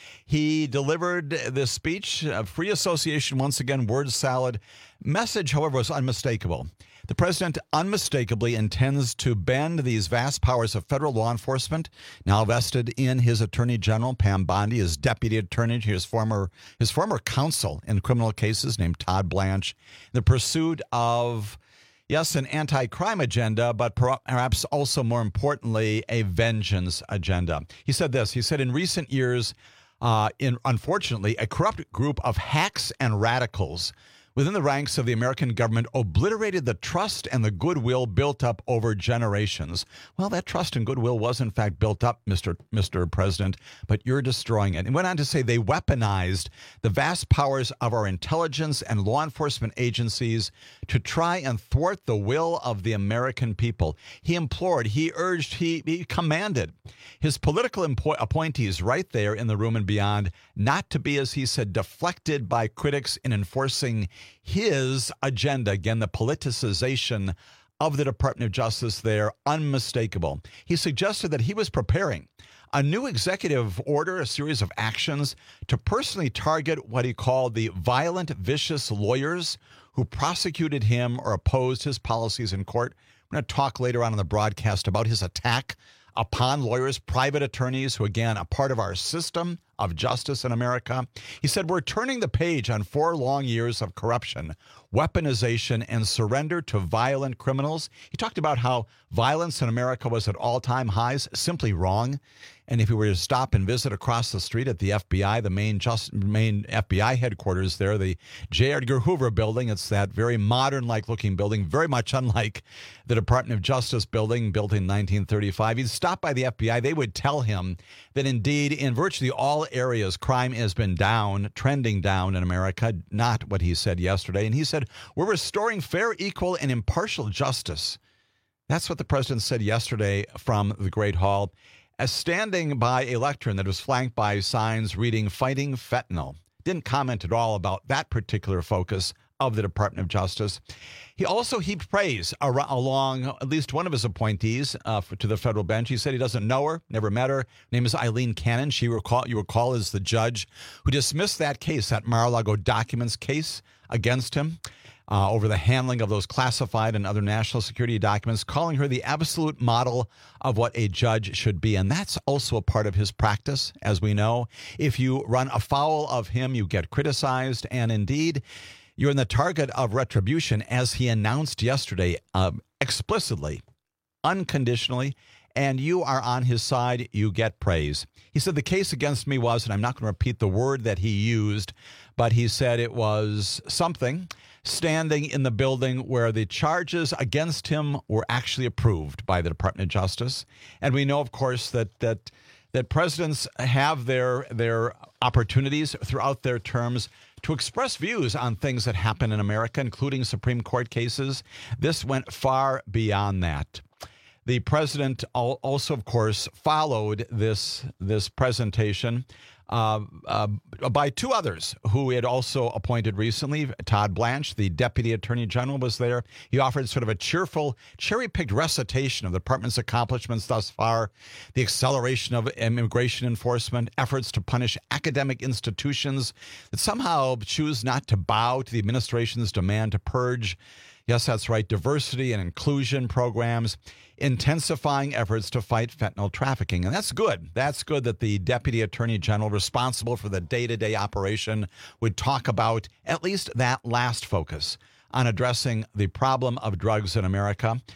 He delivered this speech, uh, free association, once again, word salad. Message, however, was unmistakable. The president unmistakably intends to bend these vast powers of federal law enforcement, now vested in his attorney general, Pam Bondi, his deputy attorney, his former his former counsel in criminal cases named Todd Blanche, in the pursuit of, yes, an anti-crime agenda, but perhaps also more importantly, a vengeance agenda. He said this. He said, in recent years, Uh, in unfortunately, a corrupt group of hacks and radicals within the ranks of the American government obliterated the trust and the goodwill built up over generations. Well, that trust and goodwill was, in fact, built up, Mister Mister President, but you're destroying it. And went on to say they weaponized the vast powers of our intelligence and law enforcement agencies to try and thwart the will of the American people. He implored, he urged, he, he commanded his political impo- appointees right there in the room and beyond not to be, as he said, deflected by critics in enforcing his agenda. Again, the politicization of the Department of Justice there, unmistakable. He suggested that he was preparing a new executive order, a series of actions to personally target what he called the violent, vicious lawyers who prosecuted him or opposed his policies in court. We're going to talk later on in the broadcast about his attack upon lawyers, private attorneys, who, again, are part of our system of justice in America. He said, we're turning the page on four long years of corruption, weaponization, and surrender to violent criminals. He talked about how violence in America was at all-time highs, simply wrong. And if you were to stop and visit across the street at the F B I, the main just main F B I headquarters there, the J. Edgar Hoover building, it's that very modern-like looking building, very much unlike the Department of Justice building built in nineteen thirty-five. He'd stop by the F B I. They would tell him that indeed in virtually all areas, crime has been down, trending down in America, not what he said yesterday. And he said, we're restoring fair, equal, and impartial justice. That's what the president said yesterday from the Great Hall, as standing by a lectern that was flanked by signs reading Fighting Fentanyl. Didn't comment at all about that particular focus of the Department of Justice. He also heaped praise ar- along at least one of his appointees uh, for, to the federal bench. He said he doesn't know her, never met her. Her name is Eileen Cannon. She recall, you recall is the judge who dismissed that case, that Mar-a-Lago documents case against him. Uh, over the handling of those classified and other national security documents, calling her the absolute model of what a judge should be. And that's also a part of his practice, as we know. If you run afoul of him, you get criticized. And indeed, you're in the target of retribution, as he announced yesterday, uh, explicitly, unconditionally. And you are on his side, you get praise. He said the case against me was, and I'm not going to repeat the word that he used, but he said it was something standing in the building where the charges against him were actually approved by the Department of Justice. And we know, of course, that that that presidents have their their opportunities throughout their terms to express views on things that happen in America, including Supreme Court cases. This went far beyond that. The president also, of course, followed this this presentation uh, uh, by two others who he had also appointed recently. Todd Blanche, the deputy attorney general, was there. He offered sort of a cheerful, cherry-picked recitation of the department's accomplishments thus far, the acceleration of immigration enforcement, efforts to punish academic institutions that somehow choose not to bow to the administration's demand to purge, yes, that's right, diversity and inclusion programs, intensifying efforts to fight fentanyl trafficking. And that's good. That's good that the deputy attorney general responsible for the day-to-day operation would talk about at least that last focus on addressing the problem of drugs in America.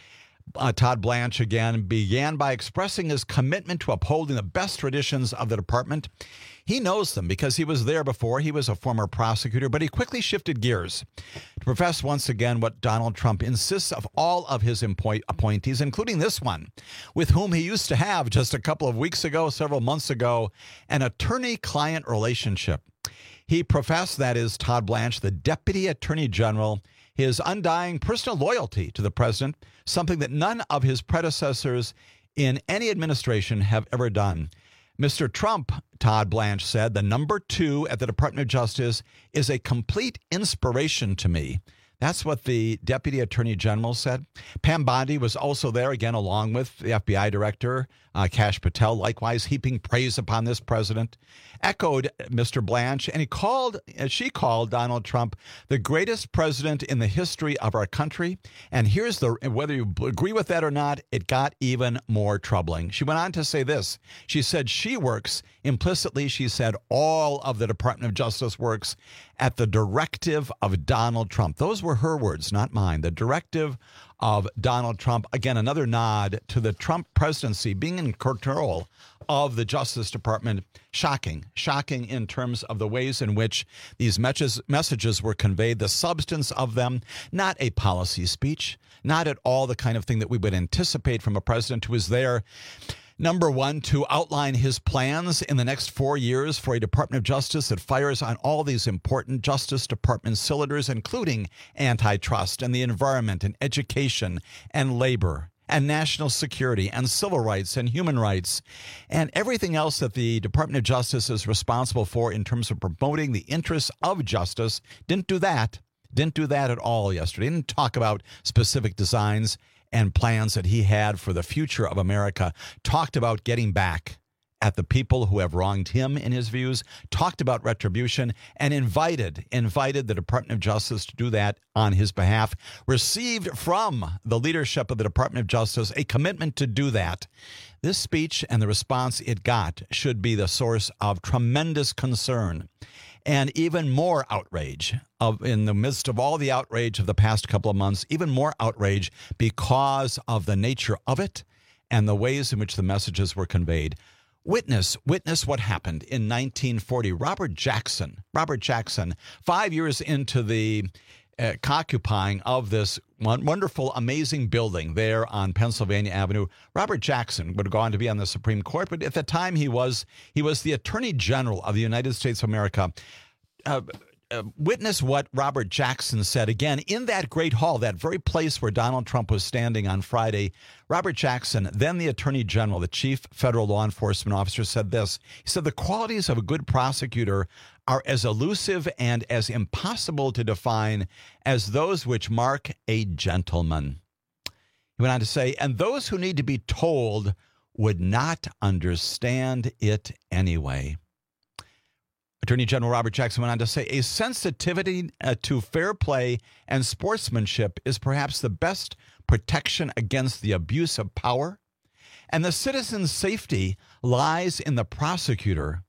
Uh, Todd Blanche, again, began by expressing his commitment to upholding the best traditions of the department. He knows them because he was there before. He was a former prosecutor, but he quickly shifted gears to profess once again what Donald Trump insists of all of his appoint- appointees, including this one, with whom he used to have just a couple of weeks ago, several months ago, an attorney-client relationship. He professed, that is, Todd Blanche, the Deputy Attorney General, his undying personal loyalty to the president, something that none of his predecessors in any administration have ever done. Mister Trump, Todd Blanche said, the number two at the Department of Justice is a complete inspiration to me. That's what the Deputy Attorney General said. Pam Bondi was also there, again, along with the F B I Director, uh, Kash Patel, likewise heaping praise upon this president, echoed Mister Blanche, and he called, as she called Donald Trump, the greatest president in the history of our country. And here's the, whether you agree with that or not, it got even more troubling. She went on to say this. She said she works, implicitly, she said all of the Department of Justice works at the directive of Donald Trump. Those were her words, not mine. The directive of Donald Trump. Again, another nod to the Trump presidency being in control of the Justice Department. Shocking, shocking in terms of the ways in which these messages, messages were conveyed, the substance of them, not a policy speech, not at all the kind of thing that we would anticipate from a president who is there, number one, to outline his plans in the next four years for a Department of Justice that fires on all these important Justice Department cylinders, including antitrust and the environment and education and labor and national security and civil rights and human rights and everything else that the Department of Justice is responsible for in terms of promoting the interests of justice. Didn't do that. Didn't do that at all yesterday. Didn't talk about specific designs and plans that he had for the future of America. Talked about getting back at the people who have wronged him in his views, talked about retribution, and invited, invited the Department of Justice to do that on his behalf, received from the leadership of the Department of Justice a commitment to do that. This speech and the response it got should be the source of tremendous concern and even more outrage of in the midst of all the outrage of the past couple of months, even more outrage because of the nature of it and the ways in which the messages were conveyed. Witness, witness what happened in nineteen forty. Robert Jackson, Robert Jackson, five years into the uh, occupying of this one wonderful, amazing building there on Pennsylvania Avenue. Robert Jackson would go on to be on the Supreme Court, but at the time he was he was the Attorney General of the United States of America. Uh, Uh, witness what Robert Jackson said again in that great hall, that very place where Donald Trump was standing on Friday. Robert Jackson, then the Attorney General, the chief federal law enforcement officer, said this. He said, the qualities of a good prosecutor are as elusive and as impossible to define as those which mark a gentleman. He went on to say, and those who need to be told would not understand it anyway. Attorney General Robert Jackson went on to say, a sensitivity uh, to fair play and sportsmanship is perhaps the best protection against the abuse of power, and the citizen's safety lies in the prosecutor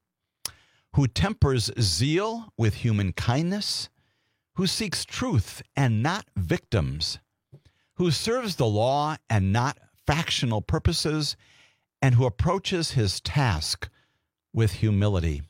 who tempers zeal with human kindness, who seeks truth and not victims, who serves the law and not factional purposes, and who approaches his task with humility.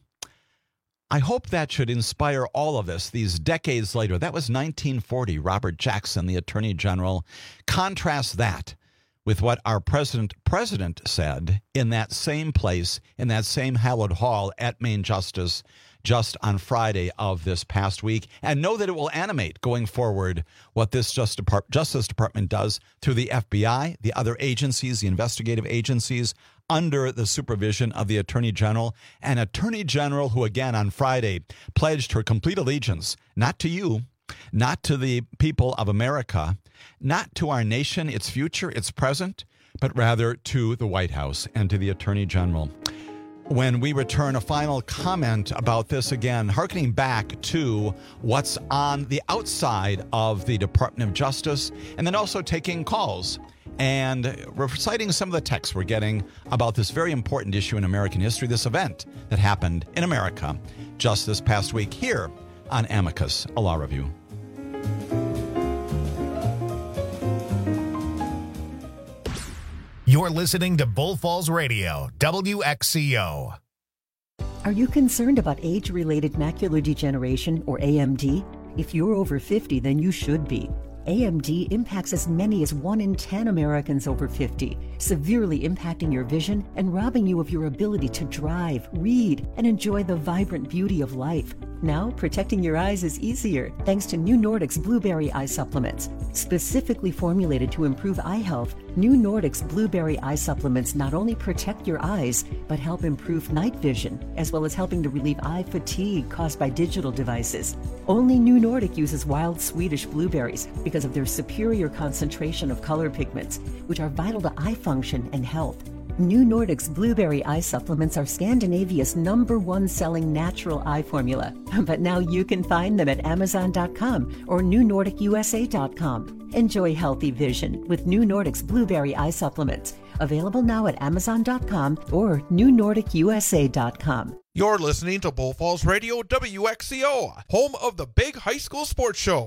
I hope that should inspire all of us these decades later. That was nineteen forty, Robert Jackson, the Attorney General. Contrast that with what our president president said in that same place, in that same hallowed hall at Main Justice just on Friday of this past week, and know that it will animate going forward what this Justice Department does through the F B I, the other agencies, the investigative agencies, under the supervision of the Attorney General, an Attorney General who, again, on Friday, pledged her complete allegiance, not to you, not to the people of America, not to our nation, its future, its present, but rather to the White House and to the Attorney General. When we return, a final comment about this, again, hearkening back to what's on the outside of the Department of Justice, and then also taking calls and reciting some of the texts we're getting about this very important issue in American history, this event that happened in America just this past week here on Amicus, a law review. You're listening to Bull Falls Radio, W X C O. Are you concerned about age-related macular degeneration, or A M D? If you're over fifty, then you should be. A M D impacts as many as one in ten Americans over fifty, severely impacting your vision and robbing you of your ability to drive, read, and enjoy the vibrant beauty of life. Now, protecting your eyes is easier thanks to New Nordic's Blueberry Eye Supplements. Specifically formulated to improve eye health, New Nordic's Blueberry Eye Supplements not only protect your eyes, but help improve night vision, as well as helping to relieve eye fatigue caused by digital devices. Only New Nordic uses wild Swedish blueberries because of their superior concentration of color pigments, which are vital to eye function and health. New Nordic's Blueberry Eye Supplements are Scandinavia's number one selling natural eye formula. But now you can find them at Amazon dot com or New Nordic U S A dot com. Enjoy healthy vision with New Nordic's Blueberry Eye Supplements. Available now at Amazon dot com or New Nordic U S A dot com. You're listening to Bull Falls Radio, W X C O, home of the big high school sports show.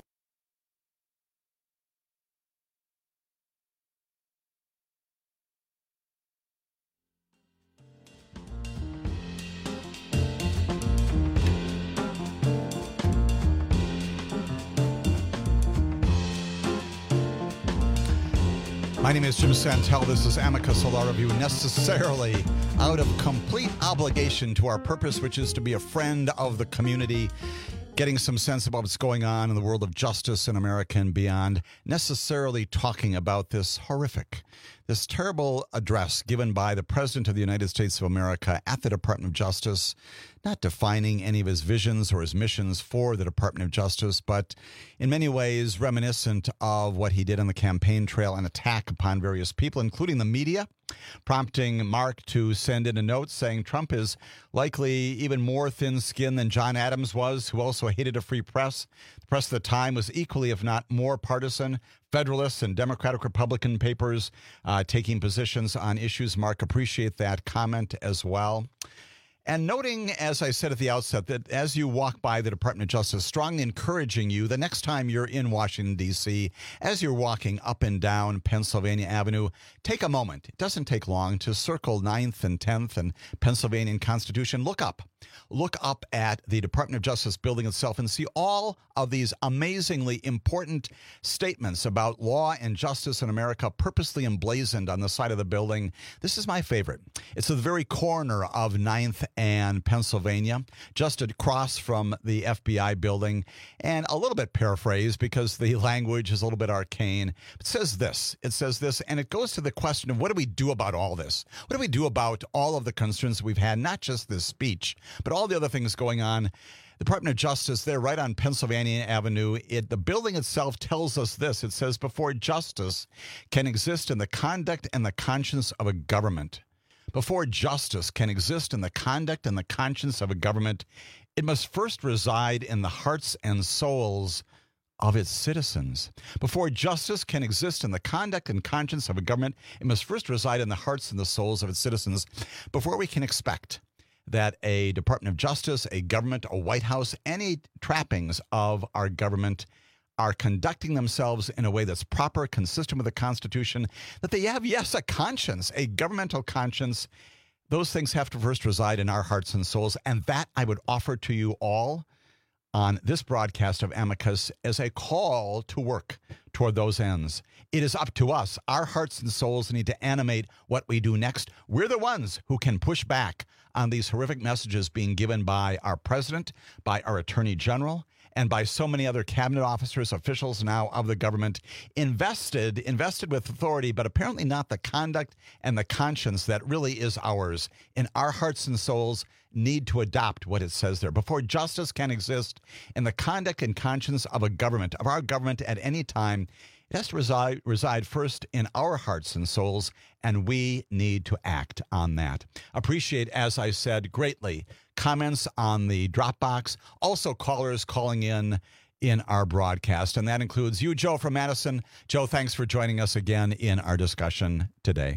My name is Jim Santel. This is Amicus, a law review, necessarily out of complete obligation to our purpose, which is to be a friend of the community, getting some sense about what's going on in the world of justice in America and beyond, necessarily talking about this horrific, this terrible address given by the President of the United States of America at the Department of Justice, not defining any of his visions or his missions for the Department of Justice, but in many ways reminiscent of what he did on the campaign trail, an attack upon various people, including the media, prompting Mark to send in a note saying Trump is likely even more thin-skinned than John Adams was, who also hated a free press. The press at the time was equally, if not more, partisan. Federalists and Democratic Republican papers uh, taking positions on issues. Mark, appreciate that comment as well. And noting, as I said at the outset, that as you walk by the Department of Justice, strongly encouraging you the next time you're in Washington, D C, as you're walking up and down Pennsylvania Avenue, take a moment. It doesn't take long to circle ninth and tenth and Pennsylvania and Constitution. Look up. Look up at the Department of Justice building itself and see all of these amazingly important statements about law and justice in America purposely emblazoned on the side of the building. This is my favorite. It's at the very corner of ninth and Pennsylvania, just across from the F B I building, and a little bit paraphrased because the language is a little bit arcane. It says this, it says this, and it goes to the question of what do we do about all this? What do we do about all of the concerns that we've had, not just this speech, but all the other things going on? The Department of Justice there right on Pennsylvania Avenue, it, the building itself tells us this. It says, before justice can exist in the conduct and the conscience of a government, before justice can exist in the conduct and the conscience of a government, it must first reside in the hearts and souls of its citizens. Before justice can exist in the conduct and conscience of a government, it must first reside in the hearts and the souls of its citizens. Before we can expect that a Department of Justice, a government, a White House, any trappings of our government are conducting themselves in a way that's proper, consistent with the Constitution, that they have, yes, a conscience, a governmental conscience. Those things have to first reside in our hearts and souls. And that I would offer to you all on this broadcast of Amicus as a call to work toward those ends. It is up to us. Our hearts and souls need to animate what we do next. We're the ones who can push back on these horrific messages being given by our president, by our attorney general, and by so many other cabinet officers, officials now of the government, invested, invested with authority, but apparently not the conduct and the conscience that really is ours. And our hearts and souls need to adopt what it says there. Before justice can exist in the conduct and conscience of a government, of our government at any time, it has to reside, reside first in our hearts and souls, and we need to act on that. Appreciate, as I said, greatly comments on the Dropbox, also callers calling in in our broadcast, and that includes you, Joe from Madison. Joe, thanks for joining us again in our discussion today.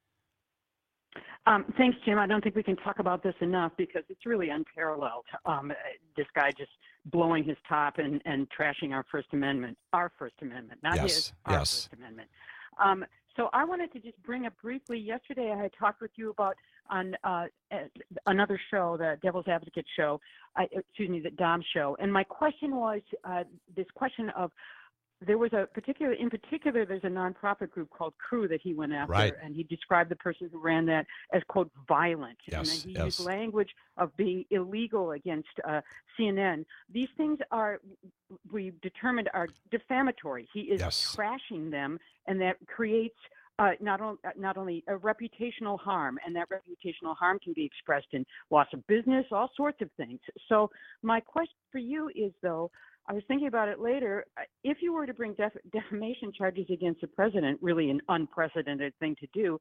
Um, thanks, Jim. I don't think we can talk about this enough because it's really unparalleled. Um, this guy just blowing his top and, and trashing our First Amendment, our First Amendment, not yes, his, our yes. First Amendment. Um, So I wanted to just bring up briefly, yesterday I had talked with you about on uh, another show, the Devil's Advocate show, I, excuse me, the Dom show. And my question was uh, this question of, there was a particular, in particular, there's a nonprofit group called Crew that he went after, right. and he described the person who ran that as, quote, violent. Yes, and then he yes. used language of being illegal against uh, C N N. These things are, we determined, are defamatory. He is yes. trashing them, and that creates uh, not, on, not only a reputational harm, and that reputational harm can be expressed in loss of business, all sorts of things. So my question for you is, though, I was thinking about it later. If you were to bring def- defamation charges against the president, really an unprecedented thing to do,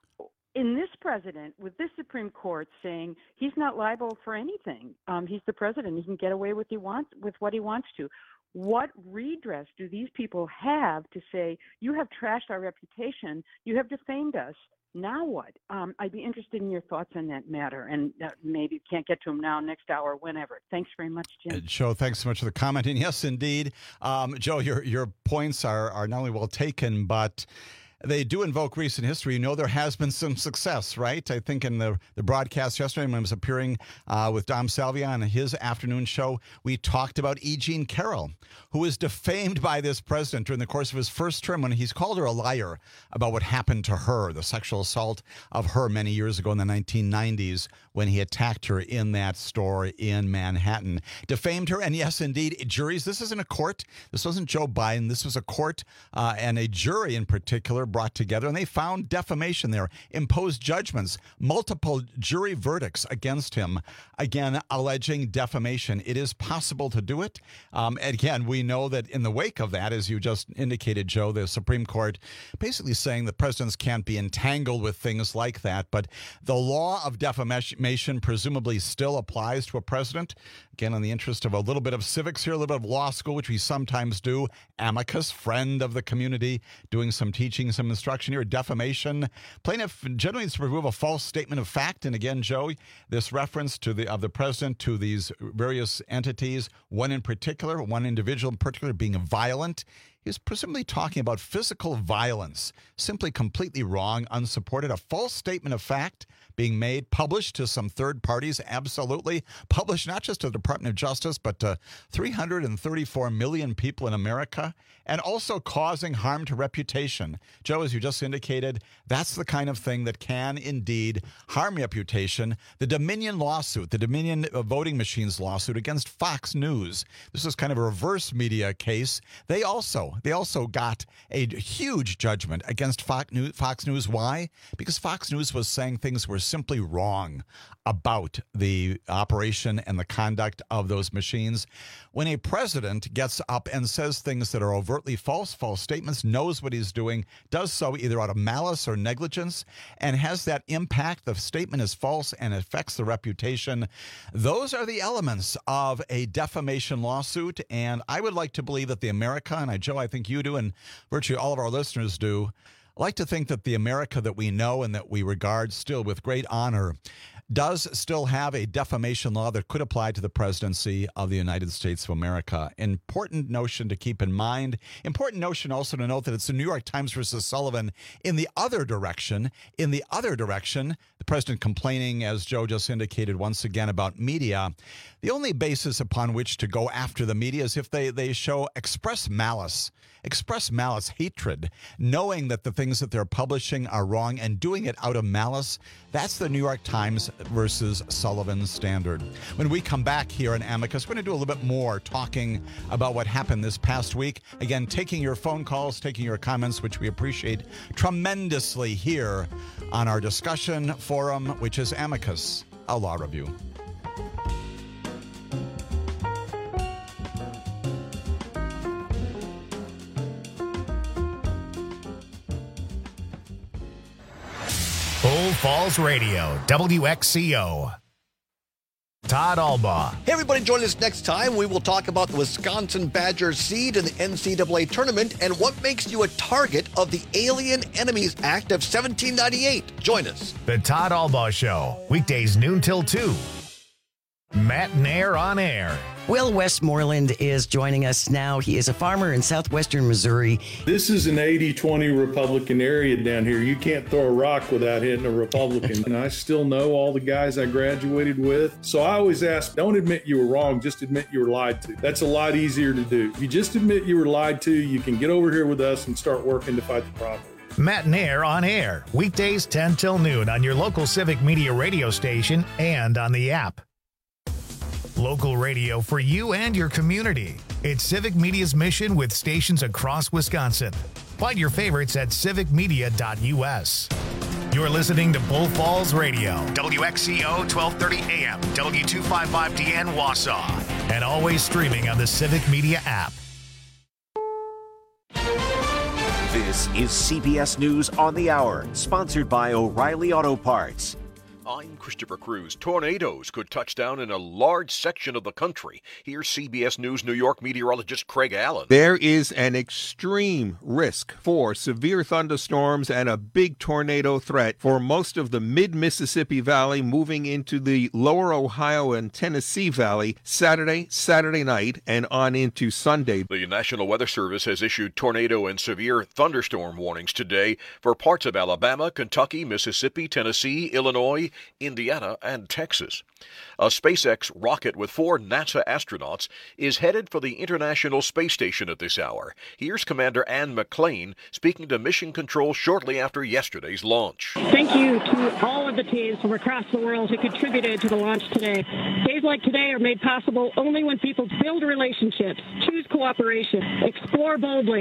in this president, with this Supreme Court saying he's not liable for anything, um, he's the president, he can get away with, he wants, with what he wants to. What redress do these people have to say, you have trashed our reputation, you have defamed us, now what? Um, I'd be interested in your thoughts on that matter, and uh, maybe you can't get to them now, next hour, whenever. Thanks very much, Jim. Uh, Joe, thanks so much for the comment. And yes, indeed, um, Joe, your your points are, are not only well taken, but they do invoke recent history. You know, there has been some success, right? I think in the, the broadcast yesterday, when I was appearing uh, with Dom Salvia on his afternoon show, we talked about E. Jean Carroll, who was defamed by this president during the course of his first term when he's called her a liar about what happened to her, the sexual assault of her many years ago in the nineteen nineties when he attacked her in that store in Manhattan. Defamed her, and yes, indeed, juries. This isn't a court. This wasn't Joe Biden. This was a court uh, and a jury in particular brought together, and they found defamation there, imposed judgments, multiple jury verdicts against him, again, alleging defamation. It is possible to do it. Um, and again, we know that in the wake of that, as you just indicated, Joe, the Supreme Court basically saying the presidents can't be entangled with things like that. But the law of defamation presumably still applies to a president. Again, in the interest of a little bit of civics here, a little bit of law school, which we sometimes do. Amicus, friend of the community, doing some teaching, some instruction here. Defamation. Plaintiff generally needs to prove a false statement of fact. And again, Joe, this reference to the of the president to these various entities, one in particular, one individual in particular being violent. He's presumably talking about physical violence. Simply completely wrong, unsupported. A false statement of fact being made, published to some third parties, absolutely. Published not just to the Department of Justice, but to three hundred thirty-four million people in America, and also causing harm to reputation. Joe, as you just indicated, that's the kind of thing that can indeed harm reputation. The Dominion lawsuit, the Dominion voting machines lawsuit against Fox News, this is kind of a reverse media case. They also, they also got a huge judgment against Fox News. Fox News. Why? Because Fox News was saying things were simply wrong about the operation and the conduct of those machines. When a president gets up and says things that are overtly false, false statements, knows what he's doing, does so either out of malice or negligence, and has that impact, the statement is false and affects the reputation, those are the elements of a defamation lawsuit. And I would like to believe that the America, and I, Joe, I think you do, and virtually all of our listeners do, I like to think that the America that we know and that we regard still with great honor does still have a defamation law that could apply to the presidency of the United States of America. Important notion to keep in mind. Important notion also to note that it's the New York Times versus Sullivan in the other direction. In the other direction, the president complaining, as Joe just indicated once again, about media. The only basis upon which to go after the media is if they, they show express malice, express malice, hatred, knowing that the things that they're publishing are wrong and doing it out of malice. That's the New York Times versus Sullivan standard. When we come back here in Amicus, we're going to do a little bit more talking about what happened this past week. Again, taking your phone calls, taking your comments, which we appreciate tremendously here on our discussion forum, which is Amicus, a law review. Full Falls Radio, W X C O. Todd Albaugh. Hey, everybody, join us next time. We will talk about the Wisconsin Badgers seed in the N C double A tournament and what makes you a target of the Alien Enemies Act of seventeen ninety-eight. Join us. The Todd Albaugh Show, weekdays noon till two. Matt Nair on air. Will Westmoreland is joining us now. He is a farmer in southwestern Missouri. This is an eighty twenty Republican area down here. You can't throw a rock without hitting a Republican. And I still know all the guys I graduated with. So I always ask, don't admit you were wrong, just admit you were lied to. That's a lot easier to do. If you just admit you were lied to, you can get over here with us and start working to fight the problem. Matt Nair on air, weekdays ten till noon on your local Civic Media radio station and on the app. Local radio for you and your community. It's Civic Media's mission with stations across Wisconsin. Find your favorites at civic media dot u s. You're listening to Bull Falls Radio, W X C O twelve thirty A M, W two fifty-five D N Wausau, and always streaming on the Civic Media app. This is C B S News on the Hour, sponsored by O'Reilly Auto Parts. I'm Christopher Cruz. Tornadoes could touch down in a large section of the country. Here's C B S News New York meteorologist Craig Allen. There is an extreme risk for severe thunderstorms and a big tornado threat for most of the mid-Mississippi Valley moving into the lower Ohio and Tennessee Valley Saturday, Saturday night, and on into Sunday. The National Weather Service has issued tornado and severe thunderstorm warnings today for parts of Alabama, Kentucky, Mississippi, Tennessee, Illinois, Indiana, and Texas. A SpaceX rocket with four NASA astronauts is headed for the International Space Station at this hour. Here's Commander Ann McClain speaking to Mission Control shortly after yesterday's launch. Thank you to all of the teams from across the world who contributed to the launch today. Days like today are made possible only when people build relationships, choose cooperation, explore boldly,